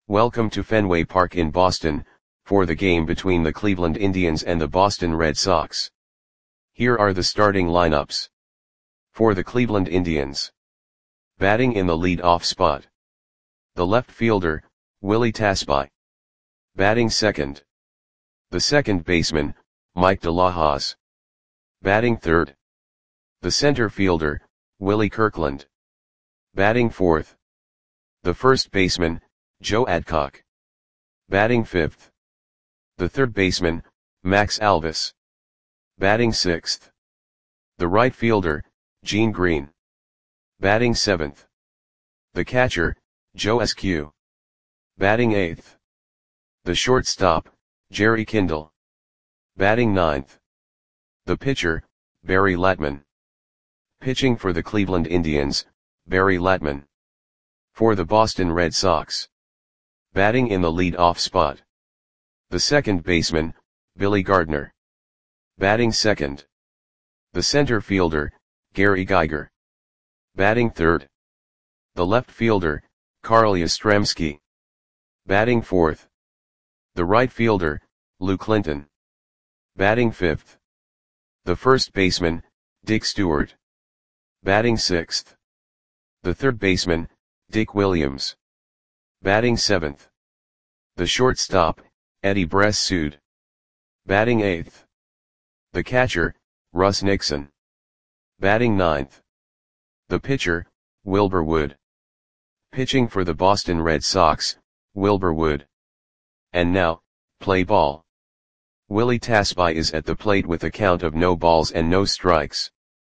Welcome to Fenway Park in Boston, for the game between the Cleveland Indians and the Boston Red Sox. Here are the starting lineups. For the Cleveland Indians. Batting in the lead-off spot. The left fielder, Willie Tasby. Batting second. The second baseman, Mike DeLahoz. Batting third. The center fielder, Willie Kirkland. Batting fourth. The first baseman, Joe Adcock. Batting fifth. The third baseman, Max Alvis. Batting sixth. The right fielder, Gene Green. Batting seventh. The catcher, Joe Eskew. Batting eighth. The shortstop, Jerry Kindle. Batting ninth. The pitcher, Barry Latman. Pitching for the Cleveland Indians, Barry Latman. For the Boston Red Sox. Batting in the lead-off spot. The second baseman, Billy Gardner. Batting second. The center fielder, Gary Geiger. Batting third. The left fielder, Carl Yastrzemski. Batting fourth. The right fielder, Lou Clinton. Batting fifth. The first baseman, Dick Stewart. Batting sixth. The third baseman, Dick Williams. Batting seventh. The shortstop, Eddie Bress-Sood. Batting eighth. The catcher, Russ Nixon. Batting ninth. The pitcher, Wilbur Wood. Pitching for the Boston Red Sox, Wilbur Wood. And now, play ball. Willie Tasby is at the plate with a count of no balls and no strikes.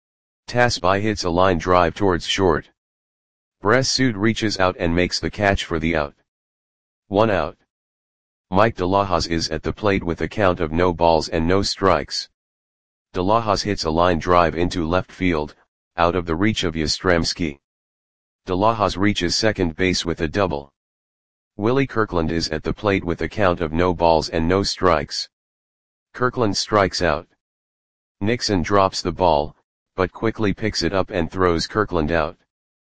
Tasby hits a line drive towards short. Bress-Sood reaches out and makes the catch for the out. 1 out. Mike DeLahoz is at the plate with a count of no balls and no strikes. DeLahoz hits a line drive into left field, out of the reach of Yastrzemski. DeLahoz reaches second base with a double. Willie Kirkland is at the plate with a count of no balls and no strikes. Kirkland strikes out. Nixon drops the ball, but quickly picks it up and throws Kirkland out.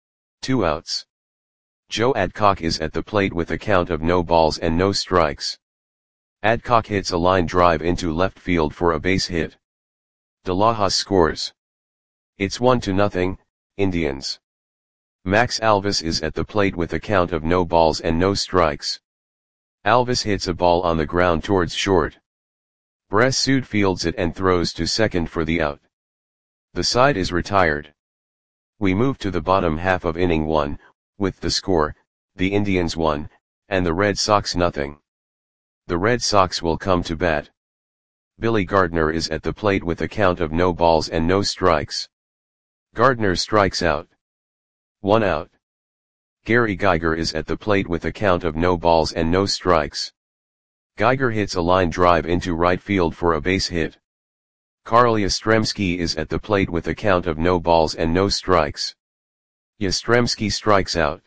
2 outs. Joe Adcock is at the plate with a count of no balls and no strikes. Adcock hits a line drive into left field for a base hit. DeLahoz scores. It's 1-0, Indians. Max Alvis is at the plate with a count of no balls and no strikes. Alvis hits a ball on the ground towards short. Bress-Sood fields it and throws to second for the out. The side is retired. We move to the bottom half of inning 1, with the score, the Indians 1, and the Red Sox 0. The Red Sox will come to bat. Billy Gardner is at the plate with a count of no balls and no strikes. Gardner strikes out. 1 out. Gary Geiger is at the plate with a count of no balls and no strikes. Geiger hits a line drive into right field for a base hit. Carl Yastrzemski is at the plate with a count of no balls and no strikes. Yastrzemski strikes out.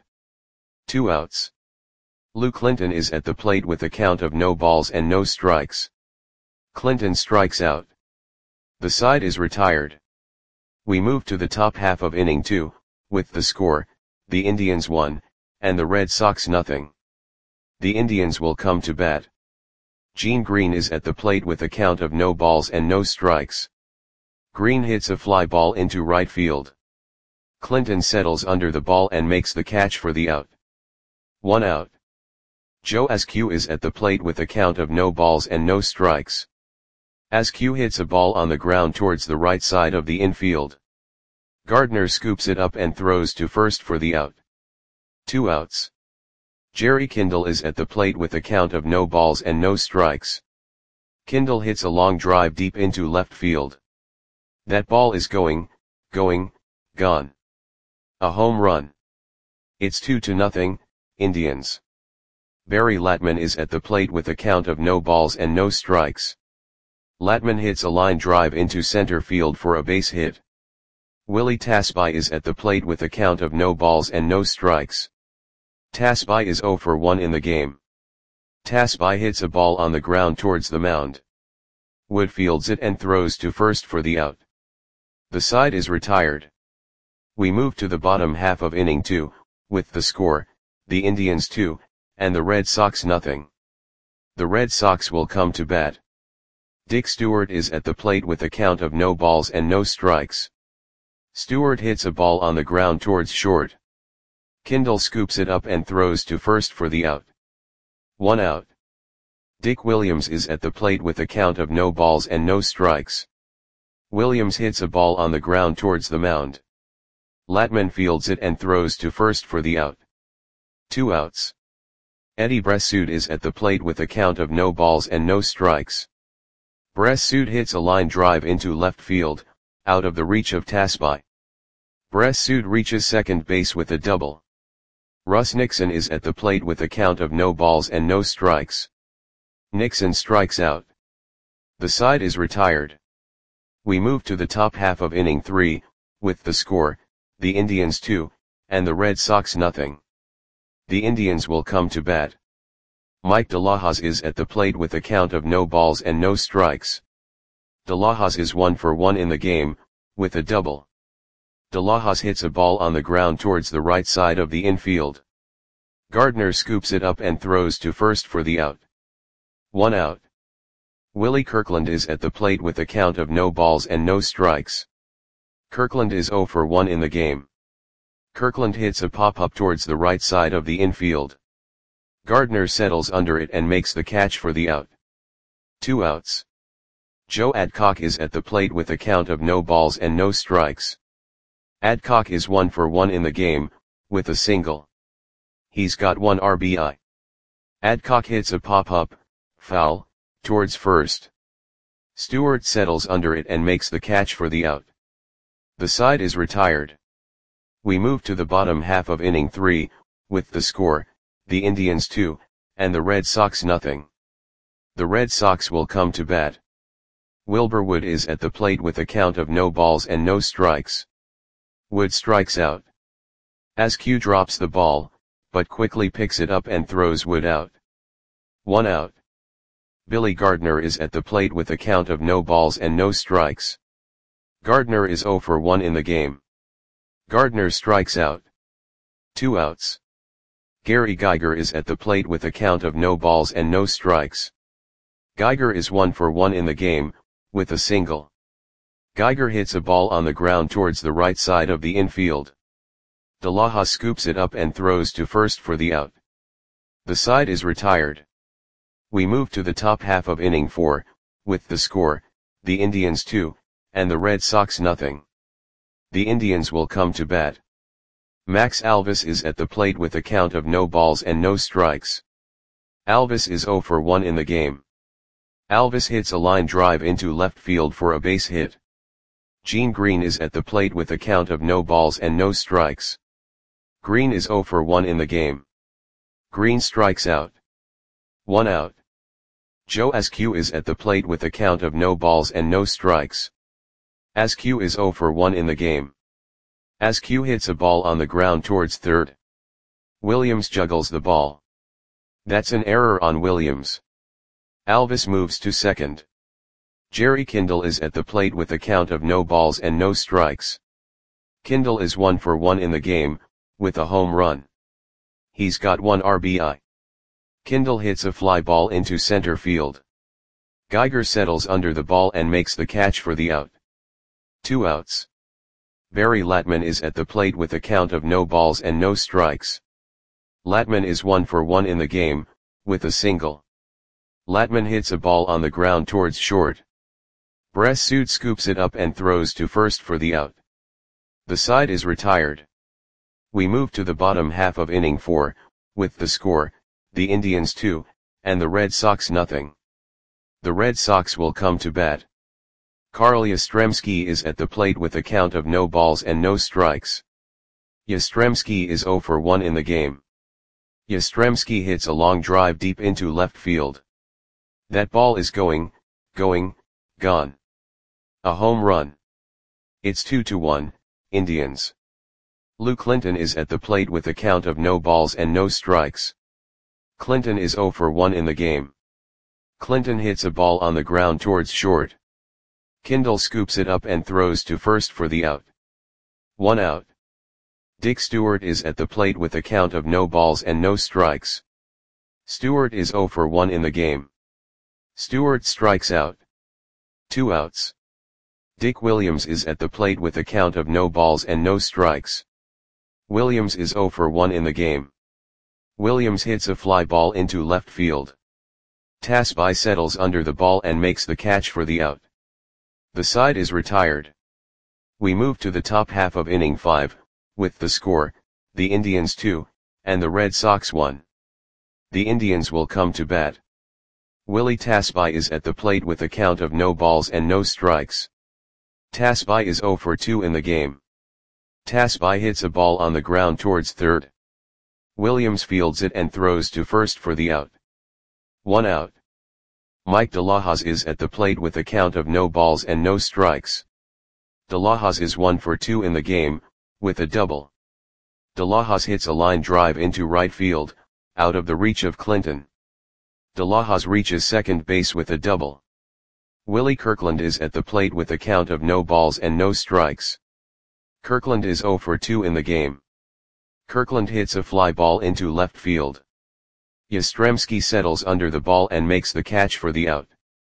2 outs. Lou Clinton is at the plate with a count of no balls and no strikes. Clinton strikes out. The side is retired. We move to the top half of inning 2, with the score, the Indians 1, and the Red Sox 0. The Indians will come to bat. Gene Green is at the plate with a count of no balls and no strikes. Green hits a fly ball into right field. Clinton settles under the ball and makes the catch for the out. 1 out. Joe Eskew is at the plate with a count of no balls and no strikes. Eskew hits a ball on the ground towards the right side of the infield. Gardner scoops it up and throws to first for the out. 2 outs. Jerry Kindle is at the plate with a count of no balls and no strikes. Kindle hits a long drive deep into left field. That ball is gone. A home run. It's 2-0, Indians. Barry Latman is at the plate with a count of no balls and no strikes. Latman hits a line drive into center field for a base hit. Willie Tasby is at the plate with a count of no balls and no strikes. Tasby is 0 for 1 in the game. Tasby hits a ball on the ground towards the mound. Wood fields it and throws to first for the out. The side is retired. We move to the bottom half of inning 2, with the score, the Indians 2, and the Red Sox nothing. The Red Sox will come to bat. Dick Stewart is at the plate with a count of no balls and no strikes. Stewart hits a ball on the ground towards short. Kindle scoops it up and throws to first for the out. 1 out. Dick Williams is at the plate with a count of no balls and no strikes. Williams hits a ball on the ground towards the mound. Latman fields it and throws to first for the out. 2 outs. Eddie Bressoud is at the plate with a count of no balls and no strikes. Bressoud hits a line drive into left field, out of the reach of Tasby. Bressoud reaches second base with a double. Russ Nixon is at the plate with a count of no balls and no strikes. Nixon strikes out. The side is retired. We move to the top half of inning 3, with the score, the Indians 2, and the Red Sox nothing. The Indians will come to bat. Mike De La Hoz is at the plate with a count of no balls and no strikes. De La Hoz is 1 for 1 in the game, with a double. De La Hoz hits a ball on the ground towards the right side of the infield. Gardner scoops it up and throws to first for the out. 1 out. Willie Kirkland is at the plate with a count of no balls and no strikes. Kirkland is 0 for 1 in the game. Kirkland hits a pop-up towards the right side of the infield. Gardner settles under it and makes the catch for the out. 2 outs. Joe Adcock is at the plate with a count of no balls and no strikes. Adcock is 1 for 1 in the game, with a single. He's got 1 RBI. Adcock hits a pop-up, foul, towards first. Stewart settles under it and makes the catch for the out. The side is retired. We move to the bottom half of inning 3, with the score, the Indians 2, and the Red Sox nothing. The Red Sox will come to bat. Wilbur Wood is at the plate with a count of no balls and no strikes. Wood strikes out. Askew drops the ball, but quickly picks it up and throws Wood out. 1 out. Billy Gardner is at the plate with a count of no balls and no strikes. Gardner is 0 for 1 in the game. Gardner strikes out. 2 outs. Gary Geiger is at the plate with a count of no balls and no strikes. Geiger is 1 for 1 in the game, with a single. Geiger hits a ball on the ground towards the right side of the infield. De La Hoz scoops it up and throws to first for the out. The side is retired. We move to the top half of inning 4, with the score, the Indians 2, and the Red Sox nothing. The Indians will come to bat. Max Alvis is at the plate with a count of no balls and no strikes. Alvis is 0 for 1 in the game. Alvis hits a line drive into left field for a base hit. Gene Green is at the plate with a count of no balls and no strikes. Green is 0 for 1 in the game. Green strikes out. 1 out. Joe Askew is at the plate with a count of no balls and no strikes. Askew is 0 for 1 in the game. Askew hits a ball on the ground towards third. Williams juggles the ball. That's an error on Williams. Alvis moves to second. Jerry Kindle is at the plate with a count of no balls and no strikes. Kindle is 1 for 1 in the game, with a home run. He's got 1 RBI. Kindle hits a fly ball into center field. Geiger settles under the ball and makes the catch for the out. 2 outs. Barry Latman is at the plate with a count of no balls and no strikes. Latman is 1 for 1 in the game, with a single. Latman hits a ball on the ground towards short. Bressoud scoops it up and throws to first for the out. The side is retired. We move to the bottom half of inning 4, with the score, the Indians 2, and the Red Sox nothing. The Red Sox will come to bat. Carl Yastrzemski is at the plate with a count of no balls and no strikes. Yastrzemski is 0 for 1 in the game. Yastrzemski hits a long drive deep into left field. That ball is gone. A home run. It's 2-1, Indians. Lou Clinton is at the plate with a count of no balls and no strikes. Clinton is 0 for 1 in the game. Clinton hits a ball on the ground towards short. Kindle scoops it up and throws to first for the out. 1 out. Dick Stewart is at the plate with a count of no balls and no strikes. Stewart is 0 for 1 in the game. Stewart strikes out. 2 outs. Dick Williams is at the plate with a count of no balls and no strikes. Williams is 0 for 1 in the game. Williams hits a fly ball into left field. Tasby settles under the ball and makes the catch for the out. The side is retired. We move to the top half of inning 5, with the score, the Indians 2, and the Red Sox 1. The Indians will come to bat. Willie Tasby is at the plate with a count of no balls and no strikes. Tasby is 0 for 2 in the game. Tasby hits a ball on the ground towards third. Williams fields it and throws to first for the out. 1 out. Mike DeLahoz is at the plate with a count of no balls and no strikes. DeLahoz is 1 for 2 in the game, with a double. DeLahoz hits a line drive into right field, out of the reach of Clinton. DeLahoz reaches second base with a double. Willie Kirkland is at the plate with a count of no balls and no strikes. Kirkland is 0 for 2 in the game. Kirkland hits a fly ball into left field. Yastrzemski settles under the ball and makes the catch for the out.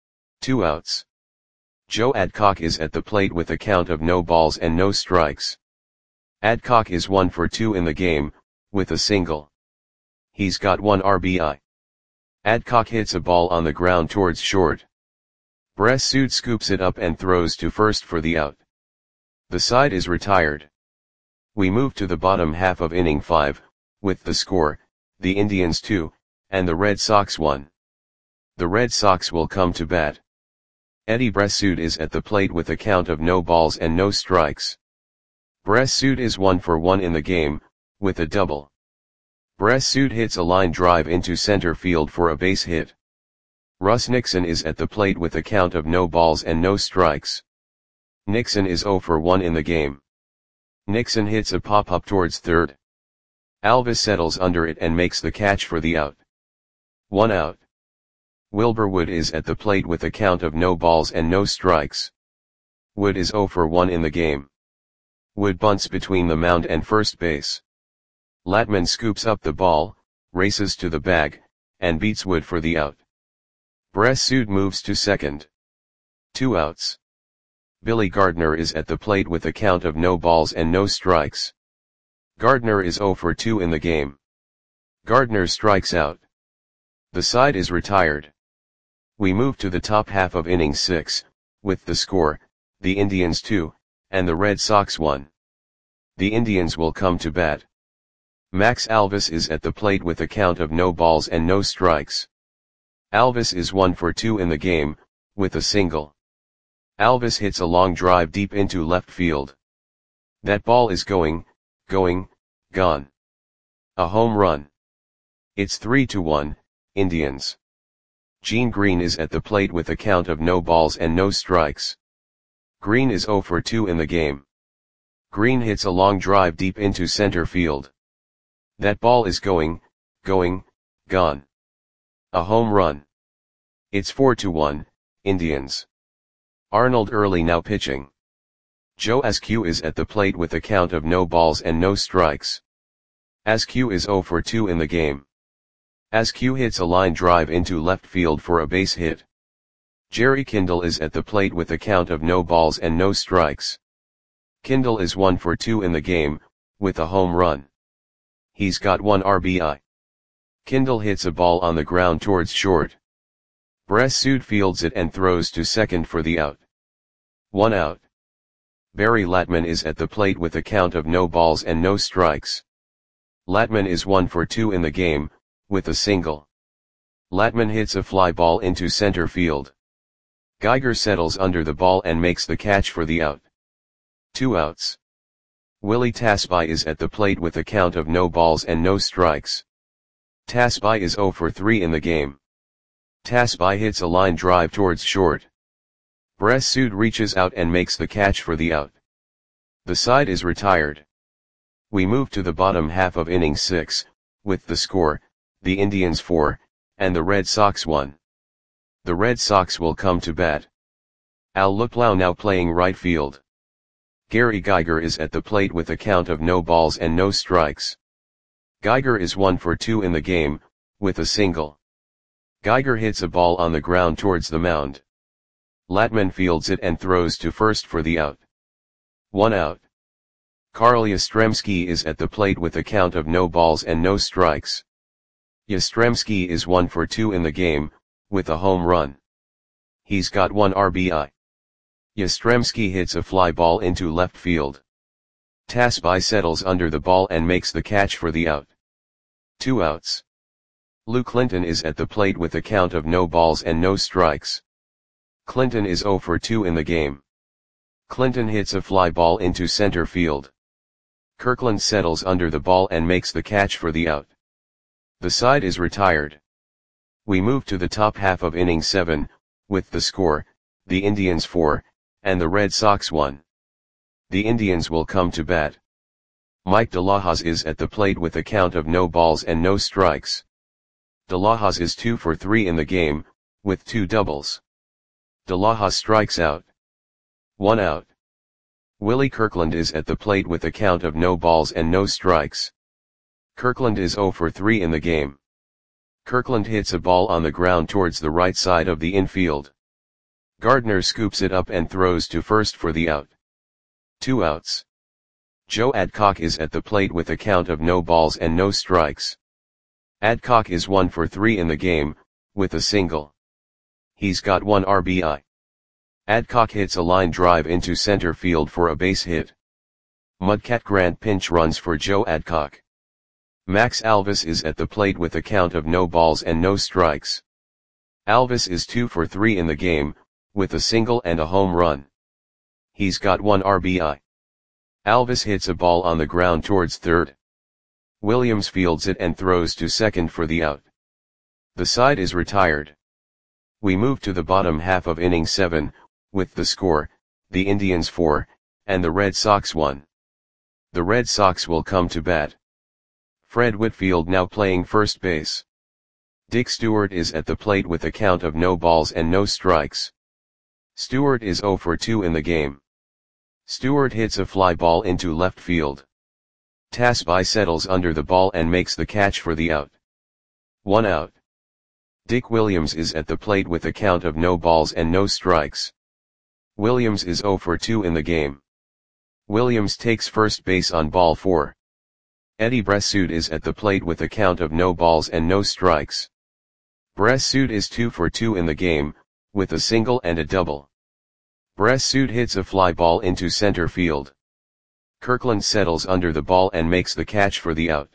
2 outs. Joe Adcock is at the plate with a count of no balls and no strikes. Adcock is 1 for 2 in the game, with a single. He's got 1 RBI. Adcock hits a ball on the ground towards short. Bressud scoops it up and throws to first for the out. The side is retired. We move to the bottom half of inning 5, with the score, the Indians 2, and the Red Sox 1. The Red Sox will come to bat. Eddie Bressud is at the plate with a count of no balls and no strikes. Bressud is 1 for 1 in the game, with a double. Bressud hits a line drive into center field for a base hit. Russ Nixon is at the plate with a count of no balls and no strikes. Nixon is 0 for 1 in the game. Nixon hits a pop-up towards third. Alvis settles under it and makes the catch for the out. 1 out. Wilbur Wood is at the plate with a count of no balls and no strikes. Wood is 0 for 1 in the game. Wood bunts between the mound and first base. Latman scoops up the ball, races to the bag, and beats Wood for the out. Bressud moves to second. 2 outs. Billy Gardner is at the plate with a count of no balls and no strikes. Gardner is 0 for 2 in the game. Gardner strikes out. The side is retired. We move to the top half of inning 6, with the score, the Indians 2, and the Red Sox 1. The Indians will come to bat. Max Alvis is at the plate with a count of no balls and no strikes. Alvis is 1 for 2 in the game, with a single. Alvis hits a long drive deep into left field. That ball is gone. A home run. It's 3-1, Indians. Gene Green is at the plate with a count of no balls and no strikes. Green is 0 for 2 in the game. Green hits a long drive deep into center field. That ball is gone. A home run. It's 4-1, Indians. Arnold Early now pitching. Joe Askew is at the plate with a count of no balls and no strikes. Askew is 0 for 2 in the game. Askew hits a line drive into left field for a base hit. Jerry Kindle is at the plate with a count of no balls and no strikes. Kindle is 1 for 2 in the game, with a home run. He's got 1 RBI. Kindle hits a ball on the ground towards short. Bressud fields it and throws to second for the out. 1 out. Barry Latman is at the plate with a count of no balls and no strikes. Latman is 1 for 2 in the game, with a single. Latman hits a fly ball into center field. Geiger settles under the ball and makes the catch for the out. 2 outs. Willie Tasby is at the plate with a count of no balls and no strikes. Tasby is 0 for 3 in the game. Tasby hits a line drive towards short. Bressud reaches out and makes the catch for the out. The side is retired. We move to the bottom half of inning 6, with the score, the Indians 4, and the Red Sox 1. The Red Sox will come to bat. Al Luplow now playing right field. Gary Geiger is at the plate with a count of no balls and no strikes. Geiger is 1 for 2 in the game, with a single. Geiger hits a ball on the ground towards the mound. Latman fields it and throws to first for the out. 1 out. Karl Yastrzemski is at the plate with a count of no balls and no strikes. Yastrzemski is 1 for 2 in the game, with a home run. He's got 1 RBI. Yastrzemski hits a fly ball into left field. Tasby settles under the ball and makes the catch for the out. 2 outs. Lou Clinton is at the plate with a count of no balls and no strikes. Clinton is 0 for 2 in the game. Clinton hits a fly ball into center field. Kirkland settles under the ball and makes the catch for the out. The side is retired. We move to the top half of inning 7, with the score, the Indians 4, and the Red Sox 1. The Indians will come to bat. Mike De La Hoz is at the plate with a count of no balls and no strikes. De La Hoz is 2 for 3 in the game, with 2 doubles. De La Hoz strikes out. 1 out. Willie Kirkland is at the plate with a count of no balls and no strikes. Kirkland is 0 for 3 in the game. Kirkland hits a ball on the ground towards the right side of the infield. Gardner scoops it up and throws to first for the out. 2 outs. Joe Adcock is at the plate with a count of no balls and no strikes. Adcock is 1 for 3 in the game, with a single. He's got 1 RBI. Adcock hits a line drive into center field for a base hit. Mudcat Grant pinch runs for Joe Adcock. Max Alvis is at the plate with a count of no balls and no strikes. Alvis is 2 for 3 in the game, with a single and a home run. He's got 1 RBI. Alvis hits a ball on the ground towards third. Williams fields it and throws to second for the out. The side is retired. We move to the bottom half of inning 7, with the score, the Indians 4, and the Red Sox 1. The Red Sox will come to bat. Fred Whitfield now playing first base. Dick Stewart is at the plate with a count of no balls and no strikes. Stewart is 0 for 2 in the game. Stewart hits a fly ball into left field. Tasby settles under the ball and makes the catch for the out. 1 out. Dick Williams is at the plate with a count of no balls and no strikes. Williams is 0 for 2 in the game. Williams takes first base on ball 4. Eddie Bressoud is at the plate with a count of no balls and no strikes. Bressoud is 2 for 2 in the game, with a single and a double. Bressoud hits a fly ball into center field. Kirkland settles under the ball and makes the catch for the out.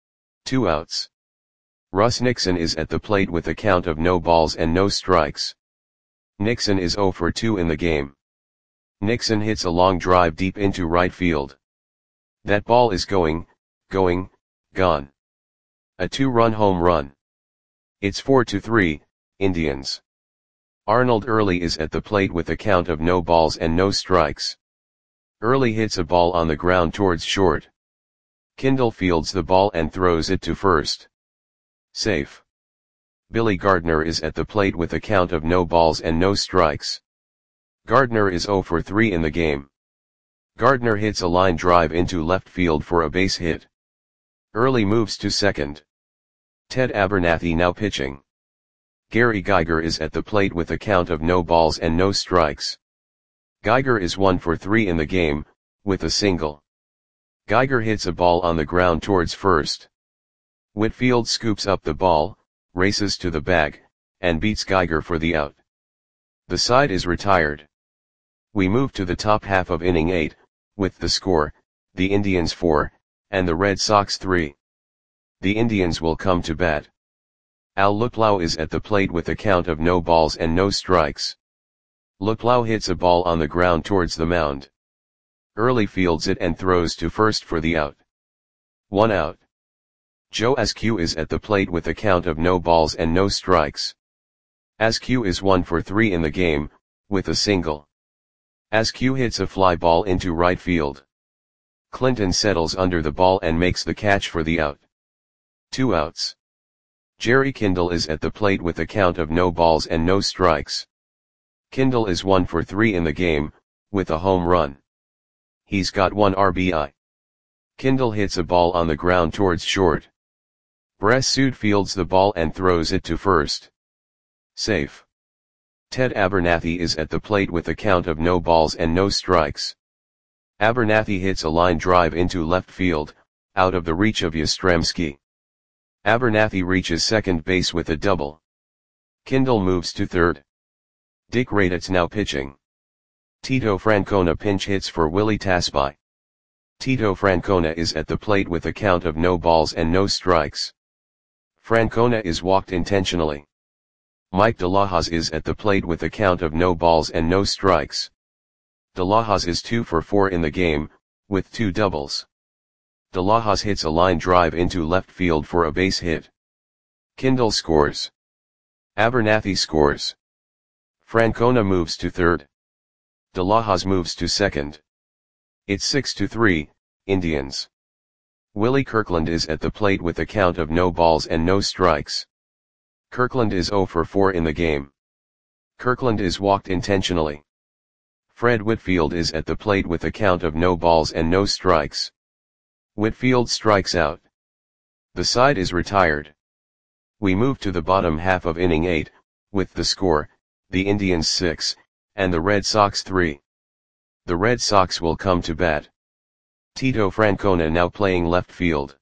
2 outs. Russ Nixon is at the plate with a count of no balls and no strikes. Nixon is 0 for 2 in the game. Nixon hits a long drive deep into right field. That ball is gone. A 2-run home run. It's 4-3, Indians. Arnold Early is at the plate with a count of no balls and no strikes. Early hits a ball on the ground towards short. Kindle fields the ball and throws it to first. Safe. Billy Gardner is at the plate with a count of no balls and no strikes. Gardner is 0 for 3 in the game. Gardner hits a line drive into left field for a base hit. Early moves to second. Ted Abernathy now pitching. Gary Geiger is at the plate with a count of no balls and no strikes. Geiger is 1 for 3 in the game, with a single. Geiger hits a ball on the ground towards first. Whitfield scoops up the ball, races to the bag, and beats Geiger for the out. The side is retired. We move to the top half of inning 8, with the score, the Indians 4, and the Red Sox 3. The Indians will come to bat. Al Luplow is at the plate with a count of no balls and no strikes. Luplow hits a ball on the ground towards the mound. Early fields it and throws to first for the out. 1 out. Joe Askew is at the plate with a count of no balls and no strikes. Askew is 1 for 3 in the game, with a single. Askew hits a fly ball into right field. Clinton settles under the ball and makes the catch for the out. 2 outs. Jerry Kindle is at the plate with a count of no balls and no strikes. Kindle is 1 for 3 in the game, with a home run. He's got 1 RBI. Kindle hits a ball on the ground towards short. Bress fields the ball and throws it to first. Safe. Ted Abernathy is at the plate with a count of no balls and no strikes. Abernathy hits a line drive into left field, out of the reach of Yastrzemski. Abernathy reaches second base with a double. Kindle moves to third. Dick Raditz now pitching. Tito Francona pinch hits for Willie Tasby. Tito Francona is at the plate with a count of no balls and no strikes. Francona is walked intentionally. Mike De La Hoz is at the plate with a count of no balls and no strikes. De La Hoz is 2 for 4 in the game, with 2 doubles. De La Hoz hits a line drive into left field for a base hit. Kindle scores. Abernathy scores. Francona moves to third. De La Hoz moves to second. It's 6-3, Indians. Willie Kirkland is at the plate with a count of no balls and no strikes. Kirkland is 0 for 4 in the game. Kirkland is walked intentionally. Fred Whitfield is at the plate with a count of no balls and no strikes. Whitfield strikes out. The side is retired. We move to the bottom half of inning 8, with the score, the Indians 6, and the Red Sox 3. The Red Sox will come to bat. Tito Francona now playing left field.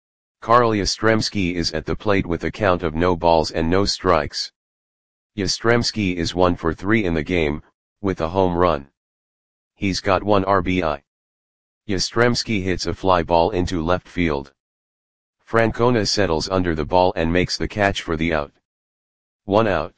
Carl Yastrzemski is at the plate with a count of no balls and no strikes. Yastrzemski is 1 for 3 in the game, with a home run. He's got 1 RBI. Yastrzemski hits a fly ball into left field. Francona settles under the ball and makes the catch for the out. 1 out.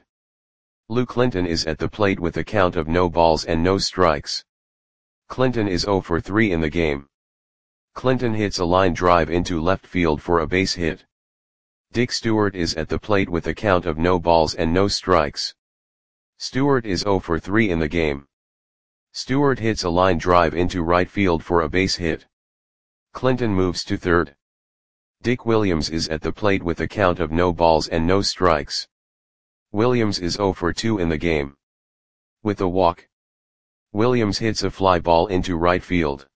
Lou Clinton is at the plate with a count of no balls and no strikes. Clinton is 0 for 3 in the game. Clinton hits a line drive into left field for a base hit. Dick Stewart is at the plate with a count of no balls and no strikes. Stewart is 0 for 3 in the game. Stewart hits a line drive into right field for a base hit. Clinton moves to third. Dick Williams is at the plate with a count of no balls and no strikes. Williams is 0 for 2 in the game. With a walk, Williams hits a fly ball into right field.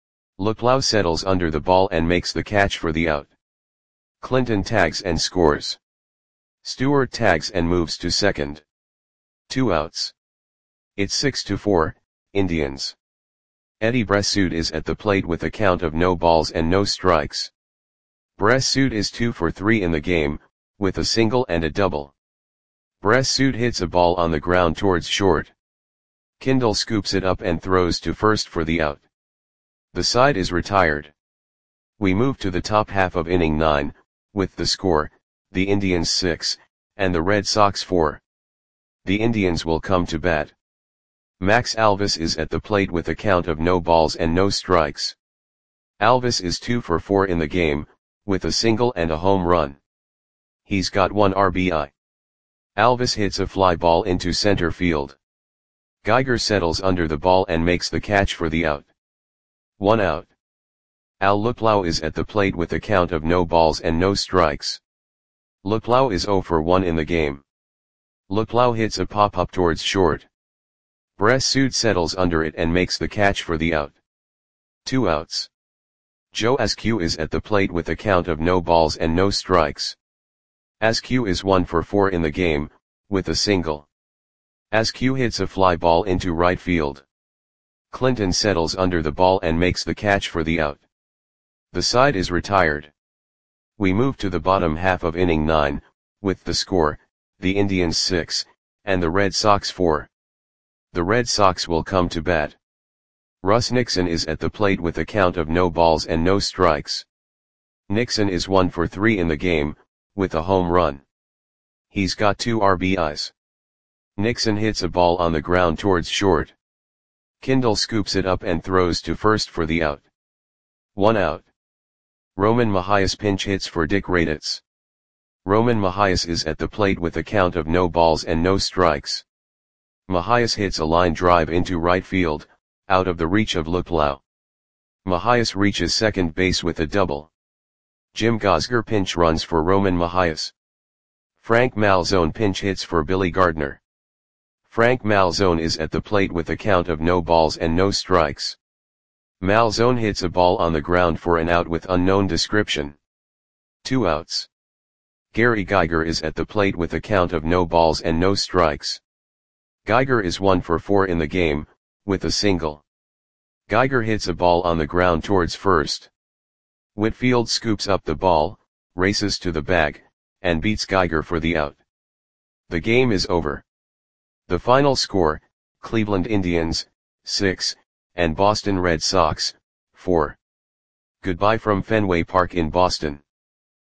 Luplow settles under the ball and makes the catch for the out. Clinton tags and scores. Stewart tags and moves to second. 2 outs. It's 6-4, Indians. Eddie Bressud is at the plate with a count of no balls and no strikes. Bressud is 2 for 3 in the game, with a single and a double. Bressud hits a ball on the ground towards short. Kindle scoops it up and throws to first for the out. The side is retired. We move to the top half of inning 9, with the score, the Indians 6, and the Red Sox 4. The Indians will come to bat. Max Alvis is at the plate with a count of no balls and no strikes. Alvis is 2 for 4 in the game, with a single and a home run. He's got 1 RBI. Alvis hits a fly ball into center field. Geiger settles under the ball and makes the catch for the out. 1 out. Al Luplow is at the plate with a count of no balls and no strikes. Luplow is 0 for 1 in the game. Luplow hits a pop-up towards short. Bressud settles under it and makes the catch for the out. 2 outs. Joe Askew is at the plate with a count of no balls and no strikes. Askew is 1 for 4 in the game, with a single. Askew hits a fly ball into right field. Clinton settles under the ball and makes the catch for the out. The side is retired. We move to the bottom half of inning 9, with the score, the Indians 6, and the Red Sox 4. The Red Sox will come to bat. Russ Nixon is at the plate with a count of no balls and no strikes. Nixon is 1 for 3 in the game, with a home run. He's got 2 RBIs. Nixon hits a ball on the ground towards short. Kindle scoops it up and throws to first for the out. 1 out. Roman Mahias pinch hits for Dick Raditz. Roman Mahias is at the plate with a count of no balls and no strikes. Mahias hits a line drive into right field, out of the reach of Luplow. Mahias reaches second base with a double. Jim Gosger pinch runs for Roman Mahias. Frank Malzone pinch hits for Billy Gardner. Frank Malzone is at the plate with a count of no balls and no strikes. Malzone hits a ball on the ground for an out with unknown description. 2 outs. Gary Geiger is at the plate with a count of no balls and no strikes. Geiger is 1 for 4 in the game, with a single. Geiger hits a ball on the ground towards first. Whitfield scoops up the ball, races to the bag, and beats Geiger for the out. The game is over. The final score, Cleveland Indians, 6, and Boston Red Sox, 4. Goodbye from Fenway Park in Boston.